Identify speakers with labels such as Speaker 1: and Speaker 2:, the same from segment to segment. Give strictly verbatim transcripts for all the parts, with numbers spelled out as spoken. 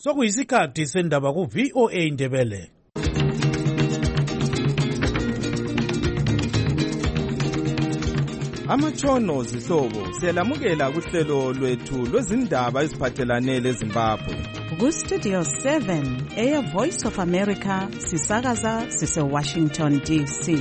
Speaker 1: sokuyisikhathi sendaba ku V O A Indebele.
Speaker 2: Amatshono zihlobo siyalamukela kuhlelo lwethu lwezindaba eziphathelane leZimbabwe.
Speaker 3: Ku Studio seven eya Voice of America sisakaza sise Washington D C.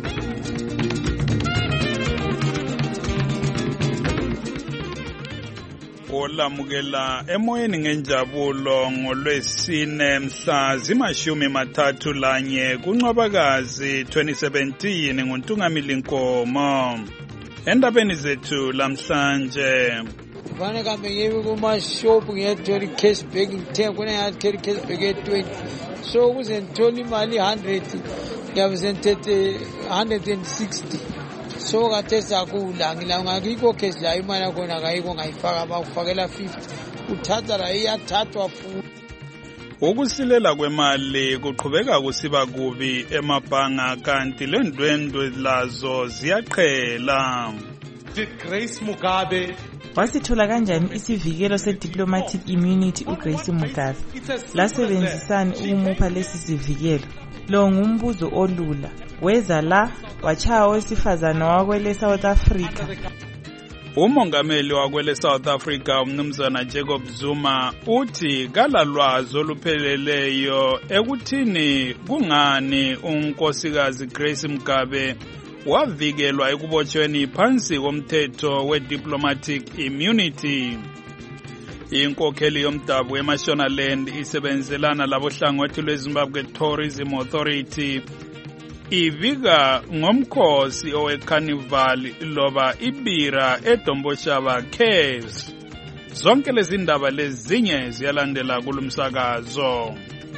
Speaker 4: Olamukela emoyeni ngenjabulo ngolwesine mhla zimashumi mathathu lanye kuNcwabakazi twenty seventeen nguNtungamili Nkomo. Endabeni zethu lamhlanje
Speaker 5: Vana kambe ngiye kuma shop ngiyathola cash bag ngithenga kona yathi cash bag e twenty so ukuze ngithola imali one hundred ngiyabe senthethe one hundred sixty so kade sakula ngila ngakiko cash la imali yakona akayiko ngayifaka bakufakela fifty uthatha la iyathathwa futhi.
Speaker 4: Ukusilela kwemali kuqhubeka kusiba kubi emabhanga kanti lendwendwe lazo ziyaqhela.
Speaker 6: Grace Mugabe
Speaker 7: wasithola kanjani isivikelo se-diplomatic immunity uGrace Mugabe? Lasebenzisani ukumupha lesi sivikelo? Lo ngumbuzo olula. Weza la wachaya owesifazana wakwele South Africa.
Speaker 4: Umongameli wakwele South Africa umnumzana Jacob Zuma uthi kalalwazi olupheleleyo ekuthini kungani unkosikazi Grace Mugabe wavikelwa ekubotshweni phansi komthetho we-diplomatic immunity. Inkokheli yomdabu eMashonaland isebenzelana labohlangothi lweZimbabwe Tourism Authority ivika ngomkhosi owe-carnival loba ibira eDomboshaba Caves. Zonke lezi ndaba lezinye ziyalandela kulumsakazo.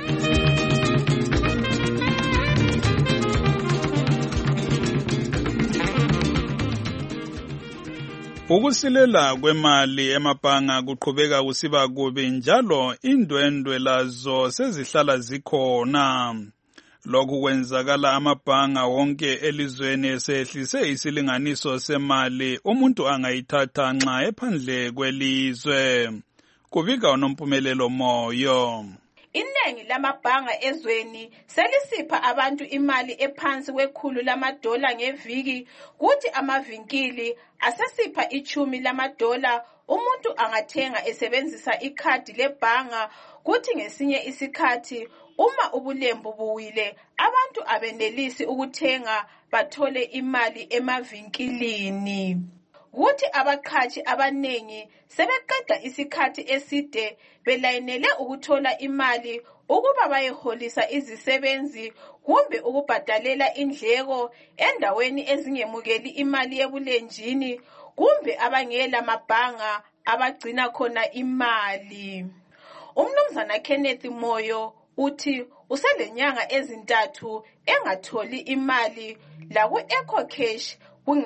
Speaker 4: Ukusilela kwemali emabhanga kuqhubeka kusiba kubi njalo indwendwe lazo sezihlala zikhona. Lokhu kwenzakala amabhanga wonke elizweni esehlise isilinganiso semali umuntu angayithatha nxa ephandle kwelizwe. Kubika uNompumelelo Moyo.
Speaker 8: Inengi lamabhanga ezweni selisipha abantu imali ephansi kwekhulu lamadola ngeviki, kuthi amavinkili asesipha ichumi lamadola umuntu angathenga esebenzisa ikhadi lebhanga, kuthi ngesinye isikhathi uma ubulembu buwile abantu abenelisi ukuthenga bathole imali emavinkilini. Kuthi abaqhashi abanengi sebeqeda isikhathi eside belayinele ukuthola imali ukuba bayeholisa izisebenzi kumbe ukubhadalela indleko endaweni ezingemukeli imali yebulenjini kumbe abangela mabhanga abagcina khona imali. Umnumzana Kenneth Moyo uthi uselenyanga ezintathu engatholi imali la ku-Eco Cash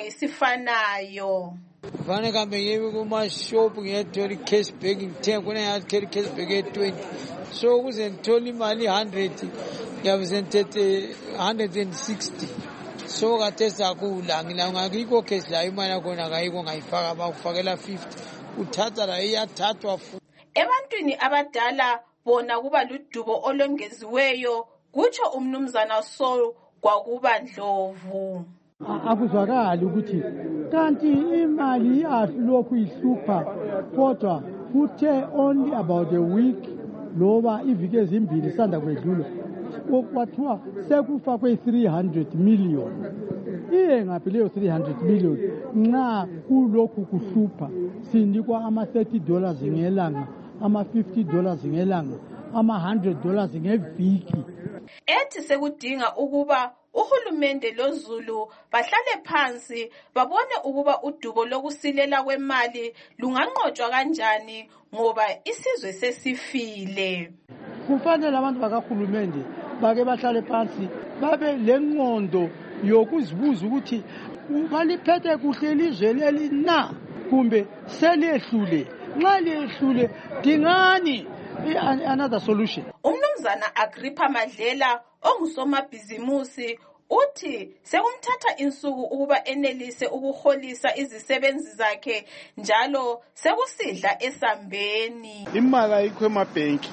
Speaker 8: kungesifanayo.
Speaker 5: Vana kambe ngiye kuma shop ngiyathola cash bag ngithenga kona yathi cash bag e twenty so ukuze ngithola imali one hundred ngiyabe senthethe one hundred sixty so kade sakula ngila ngakiko cash la imali yakona akayiko ngayifaka bakufakela fifty uthatha la iyathathwa futhi.
Speaker 8: Ebantwini abadala bona kuba ludubo olongeziweyo, kutsho umnumzana Soul kwakuba Ndlovu.
Speaker 9: Akuzwakali ukuthi kanti imali ahlokhu ihlupha kodwa kuthe only about a week loba iviki ezimbili sanda kwedlula kwathiwa sekufa kwe three hundred million. Iye ngaphi leyo three hundred million nxa kulokhu kuhlupha sinikwa ama thirty dollars ngelanga, ama fifty dollars ngelanga, ama one hundred dollars ngeviki.
Speaker 8: Ethi sekudinga ukuba uhulumende loZulu bahlale phansi babone ukuba udubo lokusilela kwemali lunganqotshwa kanjani ngoba isizwe sesifile.
Speaker 9: Kufanele abantu bakahulumende bake bahlale phansi babe lengqondo yokuzibuza ukuthi baliphethe kuhle ilizwe leli na kumbe selehlule. Nxa lehlule dingani another solution.
Speaker 8: Umnumzana Agrippa Madlela ongusomabhizimusi uthi sekumthatha insuku ukuba enelise ukuholisa izisebenzi zakhe njalo sekusidla esambeni.
Speaker 10: Imali ayikho emabhenki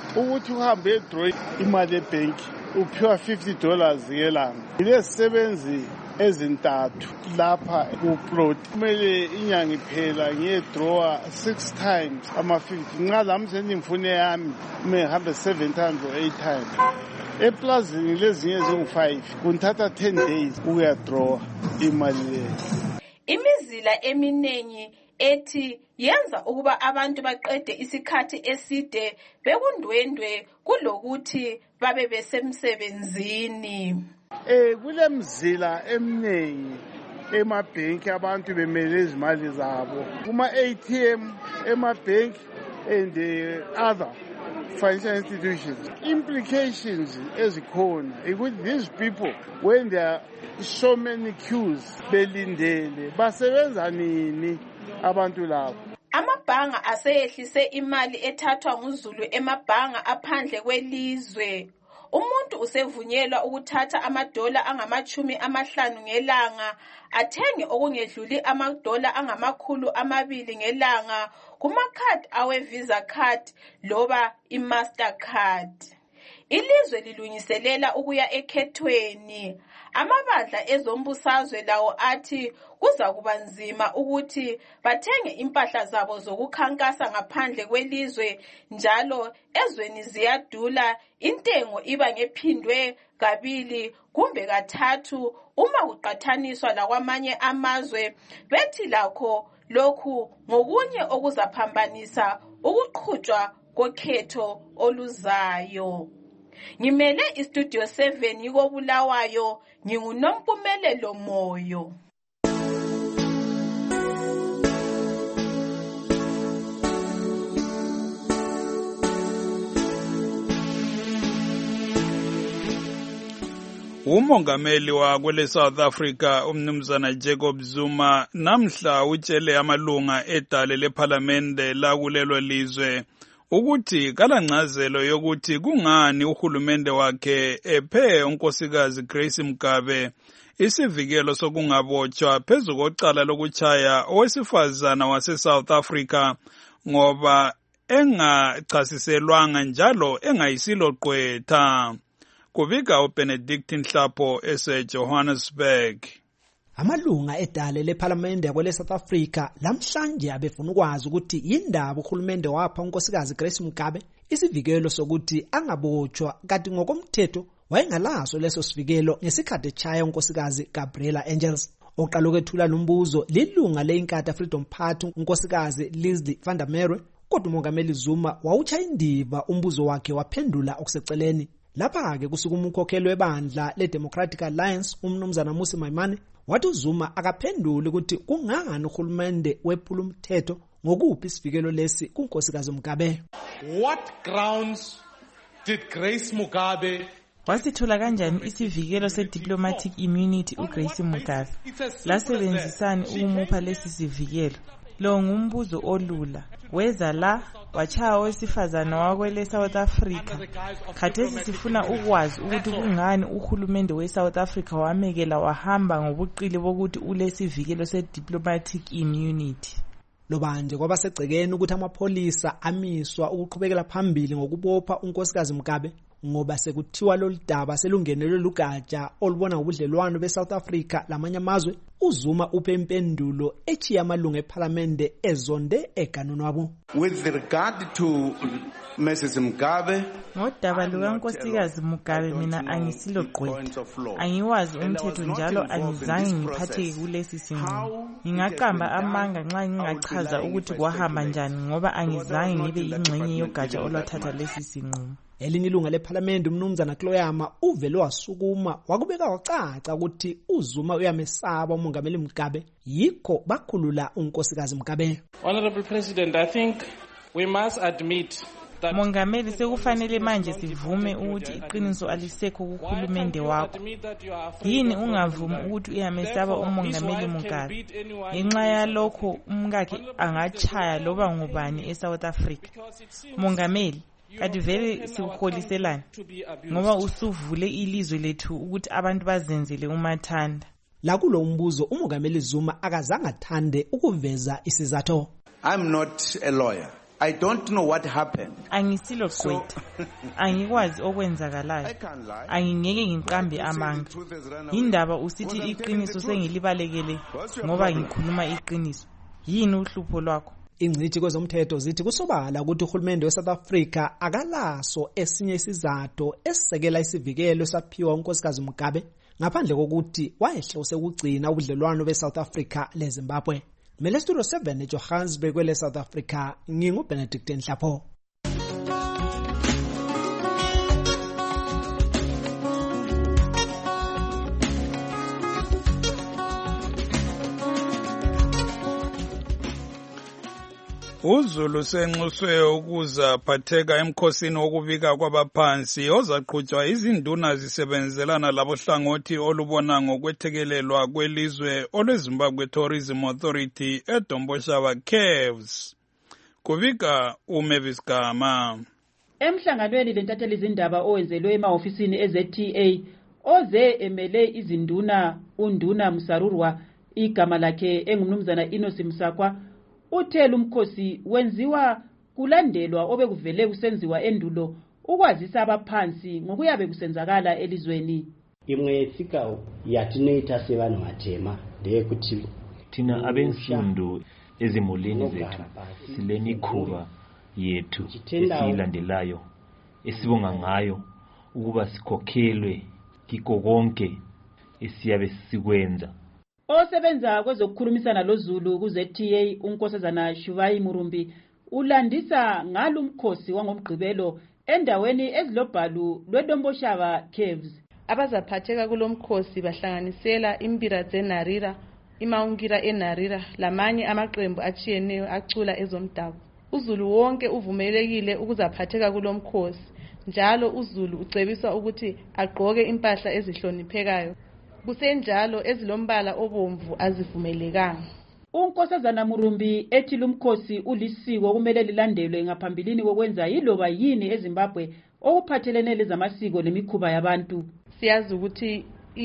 Speaker 10: ukuthi uhambe edraw imali ebhenki uphiwa fifty dollars ngelanga. Yilezisebenzi ezintathu lapha kuplot kumele inyanga iphela ngiyedrawa six times ama fifty. Nxa lami sendimfune yami mehambe seven times or eight times. Eplazini lezinye zingu five kunthatha ten days ukuyadrawa imali leyo.
Speaker 8: Imizila eminengi ethi yenza ukuba abantu baqede isikhathi eside bekundwendwe kulokuthi babe besemsebenzini.
Speaker 10: Eh kulemzila eminengi emabhenki abantu bemele izimali zabo kuma A T M emabhenki and the other financial institutions. Implications ezikhona ukuthi these people when there are so many queues belindele basebenza nini abantu labo.
Speaker 8: Amabhanga aseyehlise imali ethathwa nguZulu emabhanga aphandle kwelizwe. Umuntu usevunyelwa ukuthatha amadola angamachumi amahlanu ngelanga athenge okungedluli amadola angamakhulu amabili ngelanga kumakhadi awe Visa card loba iMastercard. Ilizwe lilungiselela ukuya ekhethweni. Amabandla ezombusazwe lawo athi kuza kuba nzima ukuthi bathenge impahla zabo zokukhankasa ngaphandle kwelizwe njalo ezweni ziyadula intengo iba ngephindwe kabili kumbe kathathu uma kuqathaniswa lakwamanye amazwe. Bethi lakho lokhu ngokunye okuzaphambanisa ukuqhutshwa kokhetho oluzayo. Ngimele istudio seven yiko Bulawayo, nginguNompumelelo Moyo.
Speaker 4: Umongameli wakwele South Africa umnumzana Jacob Zuma namhla utshele amalunga edale leParliamente lakulelo lizwe ukuthi kalancazelo yokuthi kungani uhulumende wakhe ephe unkosikazi Grace Mugabe isivikelo sokungabotshwa phezu kocala lokuchaya owesifazana wase South Africa ngoba engachasiselwanga njalo engayisilo gqwetha. Kubika uBenedict Nhlapho ese Johannesburg.
Speaker 11: Amalunga edale leParliament yakwele South Africa lamhlanje abefuna ukwazi ukuthi yindaba uhulumende wapha unkosikazi Grace Mugabe isivikelo sokuthi angabotshwa kanti ngokomthetho wayengalaso leso sivikelo ngesikhathi echaya unkosikazi Gabriella Angels. Oqala ukwethula lumbuzo lilunga leInkatha Freedom Party unkosikazi Leslie van der Merwe, kodwa umongameli Zuma wawuchaya indiva umbuzo wakhe waphendula okuseceleni. Lapha ke kusuka umkhokheli webandla leDemocratic Alliance umnumzana Mmusi Maimane wathi uZuma akaphendule ukuthi kungani uhulumende wephula umthetho ngokuphi isivikelo lesi kunkosikazi Mugabe.
Speaker 6: What grounds did Grace Mugabe
Speaker 7: wasithola kanjani isivikelo se-diplomatic immunity uGrace Mugabe? Lasebenzisani ukumupha lesi sivikelo? Lo ngumbuzo olula. Weza la wachaya owesifazana wakwele South Africa. Khathesi sifuna ukwazi ukuthi kungani uhulumende we-South Africa wamekela wahamba ngobuqili bokuthi ulesivikelo se-diplomatic immunity.
Speaker 11: Lobanje kwabasegcekeni ukuthi amapholisa amiswa ukuqhubekela phambili ngokubopha unkosikazi Mugabe ngoba sekuthiwa loludaba selungenelwe lugatsha olubona ubudlelwano beSouth Africa lamanye amazwe. uZuma uphe impendulo echiya amalunga eParliamente ezonde eganoni wabo.
Speaker 12: With regard to Missus Mugabe,
Speaker 7: ngodaba lukankosikazi Mugabe mina angisilo gqwetha, angiwazi umthetho njalo angizange ngiphatheke kulesi sinqumo. Ngingaqamba amanga nxa ngingachaza ukuthi kwahamba njani ngoba angizange ngibe yingxenye yogatsha olwathatha lesi sinqumo. Elinye ilunga leParliament umnumzana Kloyama uvele wasukuma wakubeka wacaca ukuthi uZuma uyamesaba umongameli Mugabe yikho bakhulula unkosikazi Mugabe.
Speaker 13: Honorable President, I think we must admit that
Speaker 7: Mongameli sekufanele manje sivume ukuthi iqiniso alisekho kuhulumende wakho. Yini ungavumi ukuthi uyamesaba umongameli Mugabe? Ngenxa yalokho umkakhe angachaya loba ngubani eSouth Africa. Mongameli kadi vele sikukholiselana ngoba usuvule ilizwe lethu ukuthi abantu bazenzele umathanda.
Speaker 11: La kulo umbuzo umongameli Zuma akazange athande ukuveza isizathu.
Speaker 12: I'm not a lawyer. I don't know what happened.
Speaker 7: Angisilo gqwetha. Angikwazi okwenzakalayo. Angingeke ngiqambe amanga. Indaba usithi iqiniso sengilibalekele ngoba ngikhuluma iqiniso. Yini uhlupho lwakho?
Speaker 11: Ingcithi kwezomthetho zithi kusobala ukuthi uhulumende weSouth Africa akalaso esinye isizathu esisekela isivikelo esaphiwa unkosikazi Mugabe ngaphandle kokuthi wayehle usekugcina ubudlelwano beSouth Africa leZimbabwe. Mele Studio seven eJohannesburg kwele South Africa, ngingu Benedict Nhlapho.
Speaker 4: uZulu senxuswe ukuza phatheka emkhosini wokubika kwabaphansi ozaqhutshwa izinduna zisebenzelana labohlangothi olubona ngokwethekelelwa kwelizwe olweZimbabwe Tourism Authority eDomboshaba Caves. Kubika uMavis Gama.
Speaker 14: Emhlanganweni lentatheli izindaba owenzelwe emahofisini eZ T A oze emele izinduna uNduna Musarurwa igama lakhe engumnumzana Inosi Msakwa uthela umkhosi wenziwa kulandelwa obekuvele kusenziwa endulo ukwazisa abaphansi ngokuyabe kusenzakala elizweni.
Speaker 15: Imwe yefika yatinoita sevanhu vatema ndeyekuti
Speaker 16: thina abensundu ezimulini zethu silemikhuba yethu esiyilandelayo esibonga ngayo ukuba sikhokhelwe kiko konke esiyabe sikwenza.
Speaker 14: Osebenza kwezokukhulumisana loZulu kuZ T A unkosazana Shuvayi Murumbi ulandisa ngalumkhosi wangomgqibelo endaweni ezilobhalu lweDomboshaba Caves.
Speaker 17: Abazaphatheka kulomkhosi bahlanganisela imbira zeNarira, imaungira eNarira lamanye amaqembu atshiyeneyo acula ezomdabu. uZulu wonke uvumelekile ukuzaphatheka kulomkhosi, njalo uZulu ucebiswa ukuthi agqoke impahla ezihloniphekayo. Kusenjalo ezilombala obomvu azivumelekanga.
Speaker 14: Unkosazana Murumbi ethi lumkhosi ulisiko kumele lilandelwe ngaphambilini kokwenza yiloba yini eZimbabwe okuphathelene lezamasiko nemikhuba yabantu.
Speaker 17: Siyazi ukuthi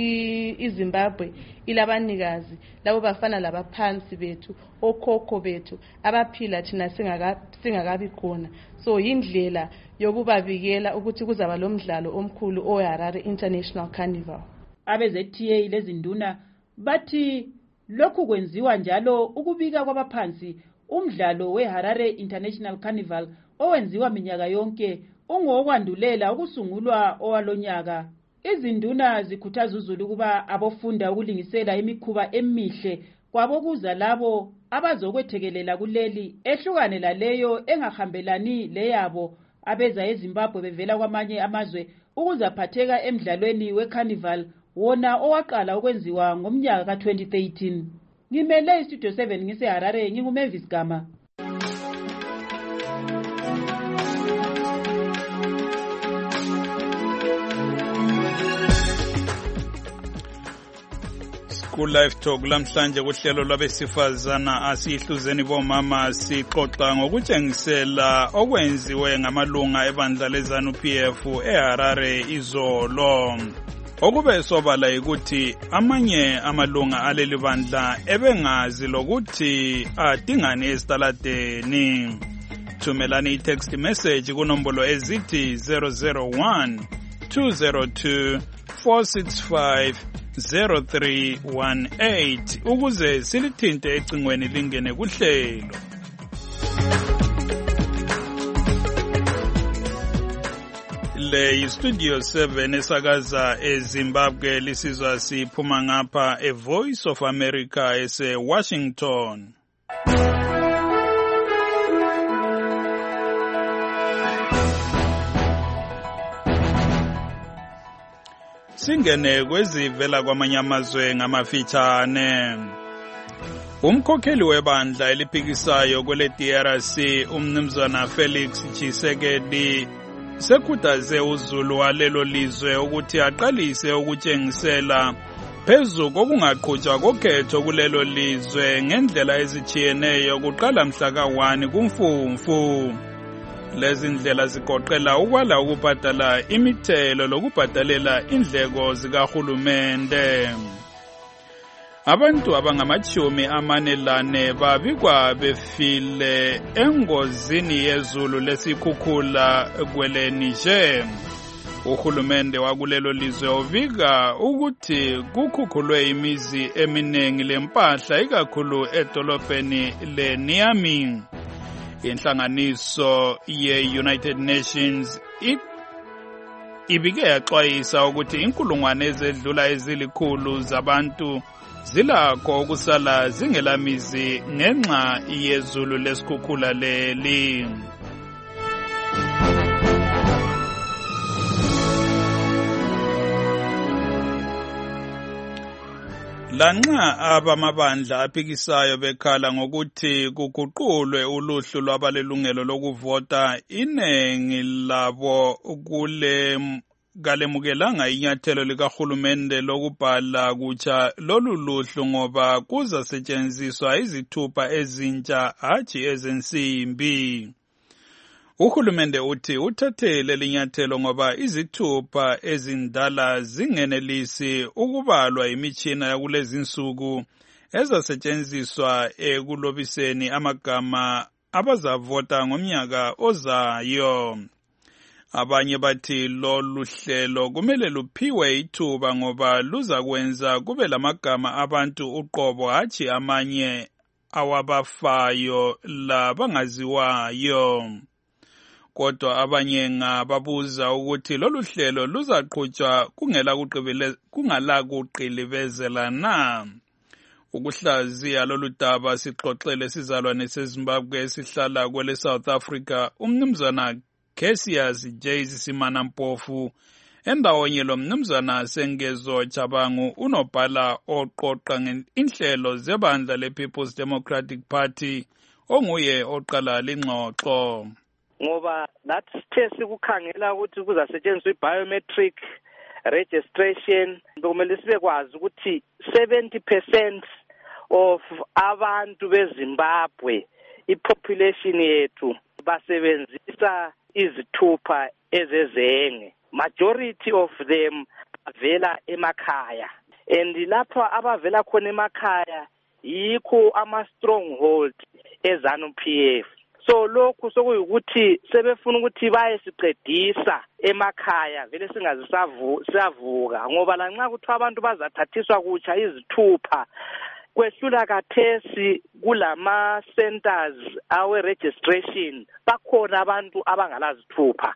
Speaker 17: iZimbabwe ilabanikazi labo bafana labaphansi bethu, okhokho bethu abaphila thina singakabi khona. So indlela yokubabikela ukuthi kuzaba lomdlalo omkhulu oHarare International Carnival.
Speaker 14: Abe-Z T A lezinduna bathi lokhu kwenziwa njalo ukubika kwabaphansi umdlalo weHarare International Carnival owenziwa minyaka yonke ungokwandulela ukusungulwa owalonyaka. Izinduna zikhuthaza uZulu kuba abofunda ukulingisela imikhuba emihle kwabokuza labo abazokwethekelela kuleli ehlukane laleyo engahambelani leyabo abeza eZimbabwe bevela kwamanye amazwe ukuzaphatheka emdlalweni weCarnival wona owaqala ukwenziwa ngomnyaka ka twenty thirteen. Ngimele iStudio seven ngiseHarare nginguMavis Gama.
Speaker 4: Ku live talk lamhlanje kuhlelo lwabesifazana asihluzeni bomama sixoxa ngokutshengisela okwenziwe ngamalunga ebandla leZANU P F eHarare izolo. Okube sobala ukuthi amanye amalunga aleli bandla ebengazi lokuthi adingani esitaladeni. Thumelani i-text message kunombolo ezithi zero zero one two zero two four six five zero three one eight ukuze silithinte ecingweni lingene kuhlelo. Le Studio seven esakaza eZimbabwe lisizwa siphuma ngapha e Voice of America ese Washington. Singene kwezivela kwamanye amazwe ngamafitshane. Umkhokheli webandla eliphikisayo kwele D R C umnumzana Felix Tshisekedi sekhuthaze uZulu walelo lizwe ukuthi aqalise ukutshengisela phezu kokungaqhutshwa kokhetho kulelo lizwe ngendlela ezichiyeneyo kuqala mhla ka one kuMfumfu. Lezi ndlela zigoqela ukwala ukubhadala imithelo lokubhadalela indleko zikahulumende. Abantu abangamachumi amanelane babikwa befile engozini yezulu lesikhukhula kwele Niger. Uhulumende wakulelo lizwe ovika ukuthi kukhukhulwe imizi eminingi lempahla ikakhulu edolobheni leNiamey. Inhlanganiso ye-United Nations ibike yaxwayisa ukuthi inkulungwane ezedlula ezilikhulu zabantu zilakho ukusala zingelamizi ngenxa yezulu lesikhukhula leli. Lanxa abamabandla aphikisayo bekhala ngokuthi kuguqulwe uluhlu lwabalelungelo lokuvota, inengi labo kule kalemukelanga inyathelo likahulumende lokubhala kutsha lolu luhlu ngoba kuzasetshenziswa izithupha ezintsha hatshi ezensimbi. Uhulumende uthi uthathe leli nyathelo ngoba izithupha ezindala zingenelisi ukubalwa imitshina yakulezi insuku ezasetshenziswa ekulobiseni amagama abazavota ngomnyaka ozayo. Abanye bathi lolu hlelo kumele luphiwe ithuba ngoba luzakwenza kube lamagama abantu uqobo hatshi amanye awabafayo labangaziwayo. Kodwa abanye ngababuza ukuthi lolu hlelo luzaqhutshwa kungela kuqilibezela na. Ukuhlaziya lolu daba sixoxele sizalwane seZimbabwe esihlala kwele South Africa umnumzana Cassius J. Simana Mpofu endawonye lo mnumzana Sengezo Chabangu unobhala oqoqa inhlelo zebandla le-People's Democratic Party onguye oqala lingxoxo.
Speaker 18: Ngoba nathi sithe sikukhangela ukuthi kuzasetshenziswa i-biometric registration kumele sibe kwazi ukuthi seventy percent of abantu beZimbabwe ipopulation yethu basebenzisa izithupha ezezenge. Majority of them avela emakhaya, and lapho abavela khona emakhaya yikho ama stronghold eZANU P F. So lokhu sokuyukuthi sebefuna ukuthi baye siqedisa emakhaya vele singazisavuka ngoba lanxa kuthi abantu bazathathiswa kutsha izithupha kwehlula kathesi kulama centers awe registration bakhona abantu abangalazithupha.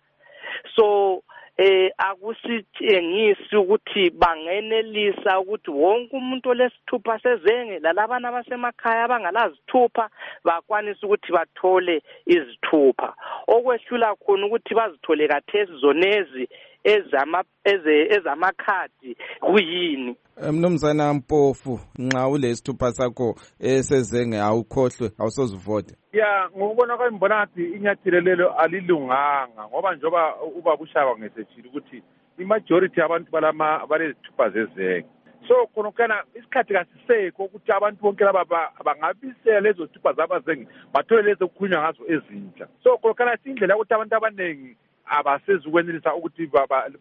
Speaker 18: So eh akusitshengisi ukuthi bangenelisa ukuthi wonke umuntu olesithupha sezenge lalabana abasemakhaya abangalazithupha bakwanisa ukuthi bathole izithupha. Okwehlula khona ukuthi bazithole kathesi zonezi ezama ezamakhadi kuyini.
Speaker 2: Mnumzana Mpofu, nxa ulesithupha sakho esezenge awukhohlwe awusozivote.
Speaker 19: Ya ngokubona kwami ngibona ngathi inyathelo lelo alilunganga ngoba njoba uba bushaba ngesethile ukuthi imajority abantu balama balezithupha zezenge. So khona kana isikhathi kasisekho ukuthi abantu bonke laba bangabisela lezo zithupha zabazenge bathole lezo kukhulunywa ngazo ezintsha. So khona kana indlela ukuthi abantu abaningi abasezukwenelisa ukuthi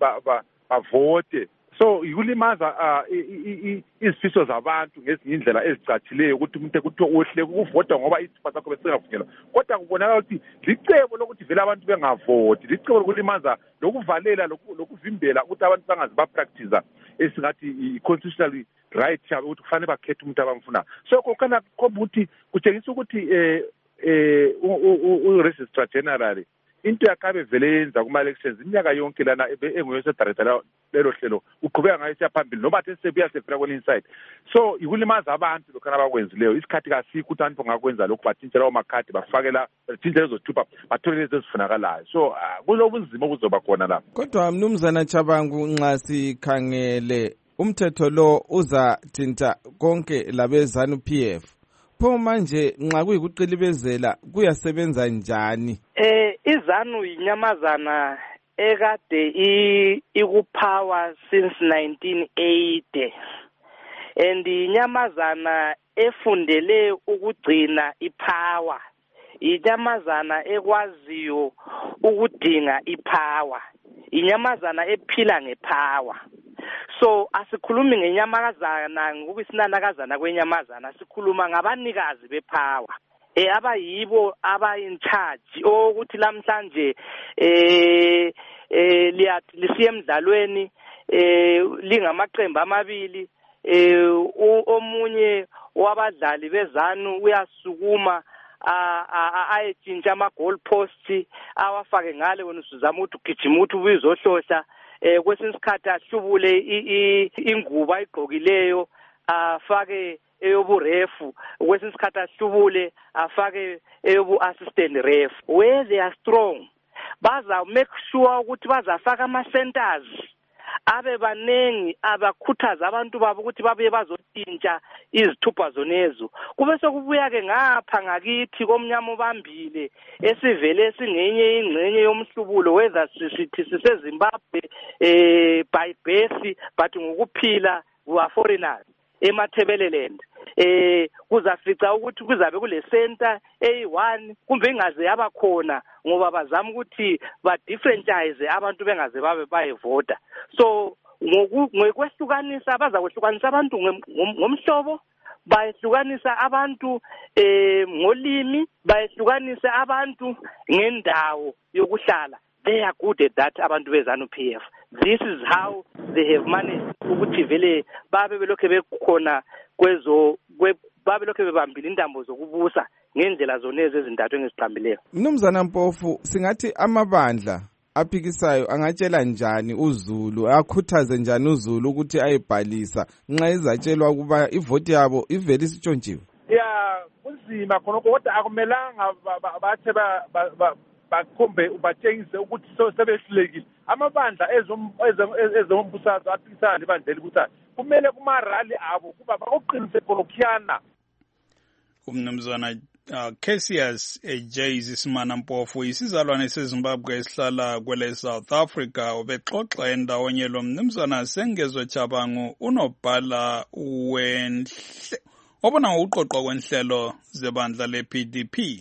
Speaker 19: bavote. So ikulimaza izifiso zabantu ngezinye indlela ezicatshileyo ukuthi umuntu ekuthiwa uhle ukuvota ngoba izithupha zakho besingavunyelwa. Kodwa kubonakala ukuthi licebo lokuthi vele abantu bengavoti, licebo lokulimaza lokuvalela lokuvimbela ukuthi abantu bangazi bapractice esingathi i-constitutional right yabo ukuthi kufanele bakhethe umuntu abamfuna. So kokana khomba ukuthi kutshengisa ukuthi u-registrar general into yakabe vele yenza kuma-elections iminyaka yonke lana enguyosedaretha lelo hlelo uqhubeka ngayo siyaphambili noma athi sebuya sefika kwelinye. So ikulimaza abantu lokhana abakwenzileyo isikhathi kasikho ukuthi abantu bangakwenza lokhu bathintshela omakhadi bafakela bathintshela ezozithupha bathole lezi ezifunakalayo. So kulobunzima obuzoba khona lapho.
Speaker 2: Kodwa mnumzana Chabangu nxa sikhangele umthetho lo uzathinta konke labeZANU P F. Pho manje nxa kuyikuqilibezela kuyasebenza njani?
Speaker 18: Eh iZANU inyamazana ekade ikupower since nineteen eighty and inyamazana efundele ukugcina ipower, inyamazana ekwaziyo ukudinga ipower, inyamazana ephila ngepower. So asikhulumi ngenyamazana ngokusinanakazana kwenyamazana, sikhuluma ngabanikazi bepower eh abayibo aba in charge ukuthi lamhlanje eh eh liyathi lisiye emdlalweni eh lingamaqembu amabili eh omunye wabadlali bezanu uyasukuma ayetshintsha ama goal post awafake ngale wena usuzama ukuthi ugijima ukuthi ubizohlohla eh kwesinye isikhathi ahlubule ingubo ayigqokileyo afake eyoburefu, kwesinye isikhathi ahlubule afake eyobu assistant ref. Where they are strong baza make sure ukuthi bazafaka ama centers abe banengi abakhuthaza abantu babo ukuthi babe bazotshintsha izithupha zonezo. Kube sokubuya ke ngapha ngakithi komnyama obambile esivele singenye ingcenye yomhlubulo whether sithi siseZimbabwe eh by birth but ngokuphila wa foreigners eMathebeleland eh kuzafica ukuthi kuzabe kule center A one kumbe ingaze yaba khona ngoba bazama ukuthi ba differentize abantu bengaze babe bayevota. So ngokwehlukanisa baza kwehlukanisa abantu ngomhlobo, bayehlukanisa abantu eh ngolimi, bayehlukanisa abantu ngendawo yokuhlala. They are good at that abantu beZANU P F. This is how they have managed ukuthi vele babe belokhe bekhona kwezo babe lokhe bebambile intambo zokubusa ngendlela zoneze ezintathu engiziqhambileyo.
Speaker 2: Mnumzana Mpofu, singathi amabandla aphikisayo angatshela njani uZulu, akhuthaze njani uZulu ukuthi ayibhalisa nxa izatshelwa kuba ivoti yabo ivele isitshontshiwe?
Speaker 19: Ya kunzima khona kodwa akumelanga bathe ba bakhombe ubatshengise ukuthi sebehlulekile. Amabandla ezombusazwe aphisana nebandlela ukuthi kumele kumarali abo kuba bakuqinise kolokhyana.
Speaker 4: Umnumzana uh, Cassius Ejayz Simana Mpofu isizalwane seZimbabwe esihlala kwele South Africa ubexoxa endawonye lo mnumzana Sengezo Chabangu unobhala wenhle obona ngokuqoqwa kwenhlelo zebandla le-P D P.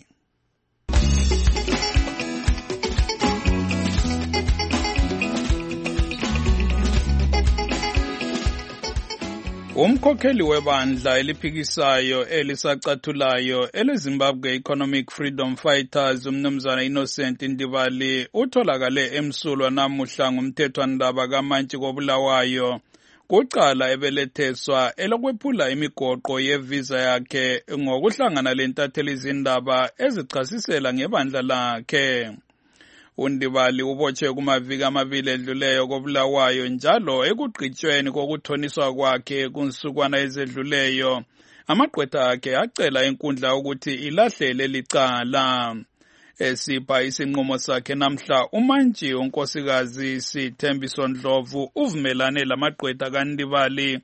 Speaker 4: Umkhokheli webandla eliphikisayo elisacathulayo eleZimbabwe Economic Freedom Fighters umnumzana Innocent Ndibali utholakale emsulwa namuhla ngumthethwandaba kaMantshi koBulawayo kucala ebeletheswa elokwephula imigoqo yevisa yakhe ngokuhlangana lentatheli izindaba ezichasisela ngebandla lakhe. Undibali ubotshwe kumaviki amabili edluleyo koBulawayo njalo ekugqitshweni kokuthoniswa kwakhe kunsukwana ezedluleyo. Amagqwetha akhe acela inkundla ukuthi ilahlele licala. Esipha isinqumo sakhe namhla uMantshi unkosikazi Sithembiso Ndlovu uvumelane lamagqwetha kaNdibali.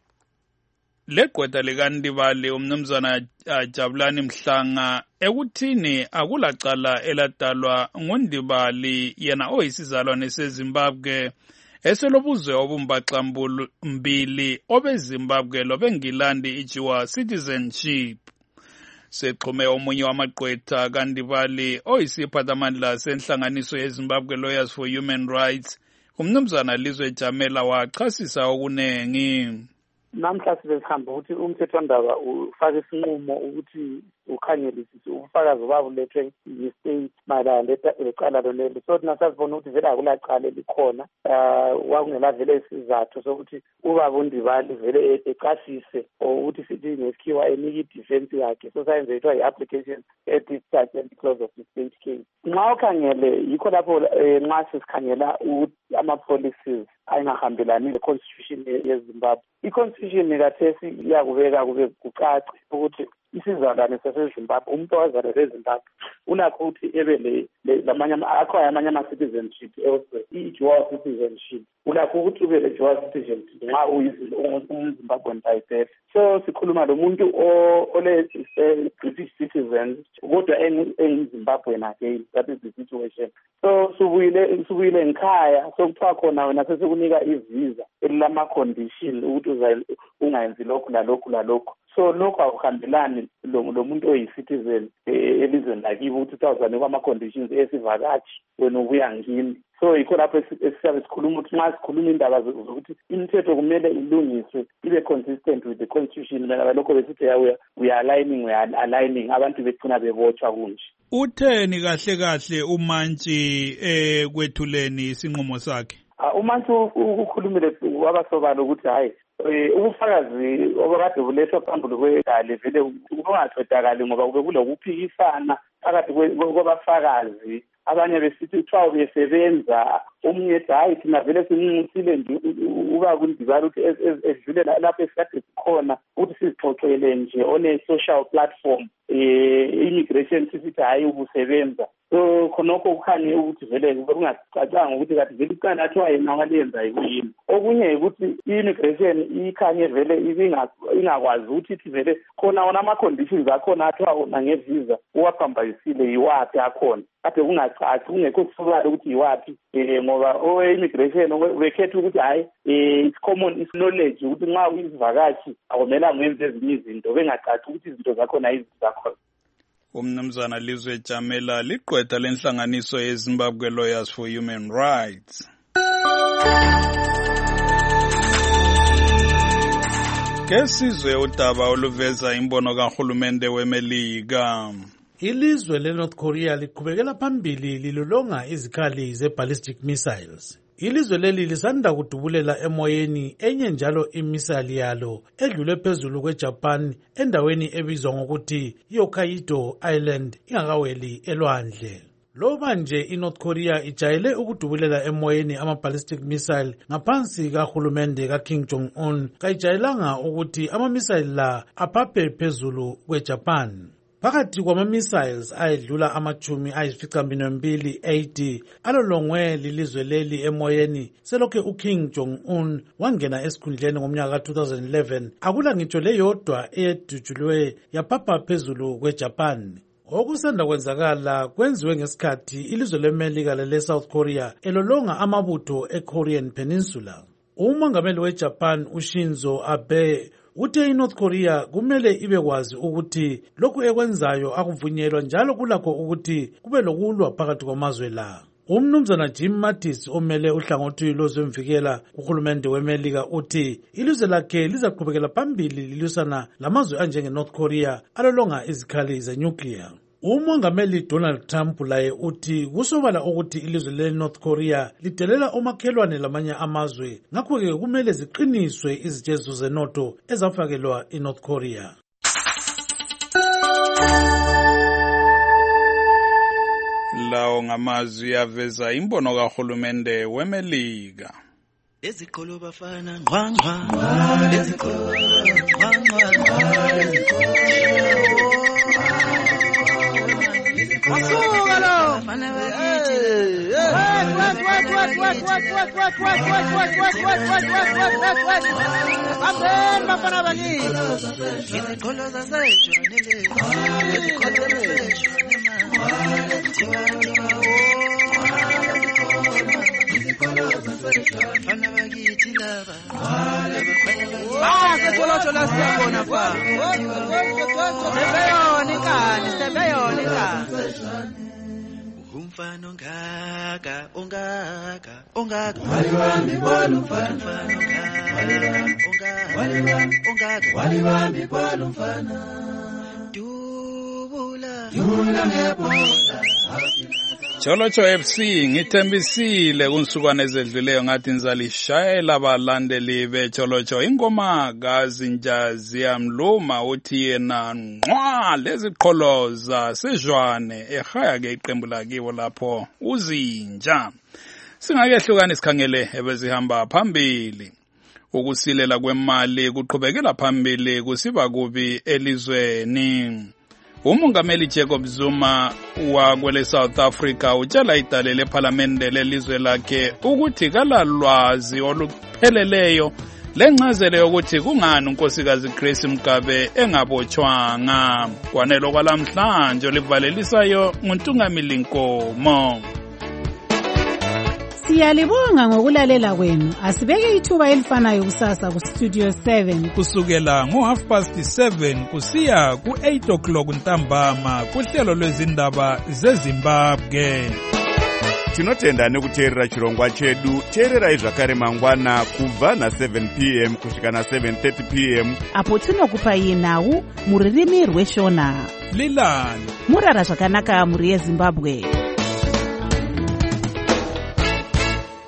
Speaker 4: Legqwetha likaNdibali umnumzana Jabulani Mhlanga ekuthini akulacala eladalwa nguNdibali yena oyisizalwane seZimbabwe eselobuzwe obumbaxambulu mbili obeZimbabwe lobengilandi ijiwa citizenship. Sexhume omunye wamagqwetha kaNdibali oyisiphathamandla senhlanganiso yeZimbabwe Lawyers for Human Rights umnumzana Lizwe Jamela wachasisa okunengi.
Speaker 20: Namhla sibehamba ukuthi umthethwandaba ufake isinqumo ukuthi ukhangelisise ubufakazi obabulethwe yi-state mayelana lecala lolelo. So thina sasibona ukuthi vele akulacala elikhona wakungela vele isizathu sokuthi ubaba uNdibali vele ecasise ukuthi sithi ngesikhiwa enike idefense yakhe. So sayenze ithiwa yi-application e-discharge and close of the state case. Nxa ukhangele yikho lapho nxa sisikhangela ama-policies ayingahambelani le-constitution yeZimbabwe. I-constitution kathesi iyakubeka kube kucace ukuthi isizalwane saseZimbabwe umuntu owazalelwe eZimbabwe ulakho ukuthi ebe lamanye akho amanye ama-citizenship elsewhere, i-dual citizenship. Ulakho ukuthi ube le-dual citizenship nxa uyizimbabwean by birth. So sikhuluma lo muntu ole-British citizens kodwa engizimbabwean again. That is the situation. So subuyile subuyile ngikhaya sokuthiwa khona wena sesikunika ivisa elilama-condition ukuthi ungayenzi lokhu lalokhu lalokhu. so lokho akuhambelani lo muntu oyi-citizen elizweni lakibo ukuthi uzawuzanikwa ama-conditions esivakashi wena ubuya ngini. So yikho lapho esisabe sikhuluma ukuthi nxa sikhuluma indaba zokuthi imithetho kumele ilungiswe ibe consistent with the constitution, mina lokho besithi we are aligning we are aligning abantu begcina bebotshwa kunje.
Speaker 4: Utheni kahle kahle uMantshi ekwethuleni isinqumo sakhe?
Speaker 20: uMantshi ukhulumile wabasobala ukuthi hayi ubufakazi obakade bulethwa phambili kwegale vele bungathodakali ngoba kube kulokuphikisana phakathi kwabafakazi. Abanye besithi kuthiwa besebenza omunye ethi hayi thina vele sinqincisile nje uba kundibala ukuthi edlule lapho esikade sikhona ukuthi sizixoxele nje on a social platform immigration sithi hayi ubusebenza. So khonokho kukhanye ukuthi vele kungacacanga ukuthi kathi vele iqanda athiwa yena walenza yini. Okunye ukuthi immigration ikhanye vele ingakwazi ukuthi ithi vele khona wona ama-conditions akhona athiwa wona ngevisa uwaphambayisile yiwaphi akhona kade kungacaci kungekho kusobala ukuthi yiwaphi ngoba owe-immigration bekhetha ukuthi hayi it's common it's knowledge ukuthi nxa uyisivakashi akumelanga wenze ezinye izinto bengacaci ukuthi izinto zakhona izinto zakhona.
Speaker 4: Umnumzana Lizwe Jamela ligqwetha lenhlanganiso yeZimbabwe Lawyers for Human Rights. Kesizwe udaba oluveza imbono kahulumende weMelika.
Speaker 1: Ilizwe leNorth Korea liqhubekela phambili lilolonga izikhali ze-ballistic missiles. Ilizwe leli lisanda kudubulela emoyeni enye njalo imisali yalo edlule phezulu kweJapan endaweni ebizwa ngokuthi Hokkaido Island ingakaweli elwandle. Loba nje iNorth Korea ijayele ukudubulela emoyeni ama-ballistic missile ngaphansi kahulumende kaKim Jong-un, kayijayelanga ukuthi ama-missile la aphaphe phezulu kweJapan. Phakathi kwama-missiles ayedlula amachumi ayisificaminwembili eighty alolongwe lilizwe leli emoyeni selokhe uKim Jong-un wangena esikhundleni ngomnyaka ka two thousand eleven, akula ngitsho leyodwa eyedutshulwe yaphapha phezulu kweJapan. Okusanda kwenzakala kwenziwe ngesikhathi ilizwe leMelika lele-South Korea elolonga amabutho e-Korean Peninsula. Umongameli weJapan uShinzo Abe uthe iNorth Korea kumele ibekwazi ukuthi lokhu ekwenzayo akuvunyelwa njalo kulakho ukuthi kube lokulwa phakathi kwamazwe la. Umnumzana Jim Mattis omele uhlangothi lozemvikela kuhulumende weMelika uthi ilizwe lakhe lizaqhubekela phambili lilusana lamazwe anjenge North Korea alolonga izikhali zenuclear. Umongameli Donald Trump laye uthi kusobala ukuthi ilizwe le-North Korea lidelela omakhelwane lamanye amazwe, ngakho-ke kumele ziqiniswe izijezo zenotho ezafakelwa iNorth Korea.
Speaker 4: Lawo ngamazwi aveza imbono kahulumende weMelika.
Speaker 21: Leziqolo bafana ngqwangqwa leziqolo ngqwangqwa leziqolo Asuka lo bafana bakithi what what what what what what what what what what what what what what what Amen bafana bakithi iziqolo zasejwanele iziqolo bafana bakithi laba ah sekolocho la siyabona fa sebeyona inkani sebeyona inkani umfana ongaka ongaka ongaka wali wami bona umfana ongaka ongaka wali wami bona umfana dubula dubula ngebola
Speaker 4: Cholocho F C ngithembisile kunsukwana ezedluleyo ngathi nizalishayela abalandeli becholocho ingoma kazinja ziyamluma uthi yena nqwa leziqholoza sejwane ehaya ke iqembu lakibo lapho uzinja. Singakehlukana isikhangele ebezihamba phambili. Ukusilela kwemali kuqhubekela phambili kusiba kubi elizweni. Umongameli Jacob Zuma wa kwele South Africa utshela idale leParliamente lelizwe lakhe ukuthi kalalwazi olupheleleyo lencazelo yokuthi kungani unkosikazi Grace Mugabe engabotshwanga. Kwanelo kwalamhlanje olivalelisayo nguNtungamili Nkomo.
Speaker 3: Siyalibonga ngokulalela kwenu. Asibeke ithuba elifanayo kusasa ku Studio seven
Speaker 4: kusukela ngo half past seven kusiya ku eight o'clock ntambama kuhlelo lwezindaba zeZimbabwe.
Speaker 22: Tinotenda nekuteerera chirongwa chedu. Teererai zvakare mangwana kubva na seven p m kusvika na seven thirty p m
Speaker 23: apo tinokupai nhau muririmi rweshona.
Speaker 4: Lilani
Speaker 23: murara zvakanaka muri yeZimbabwe.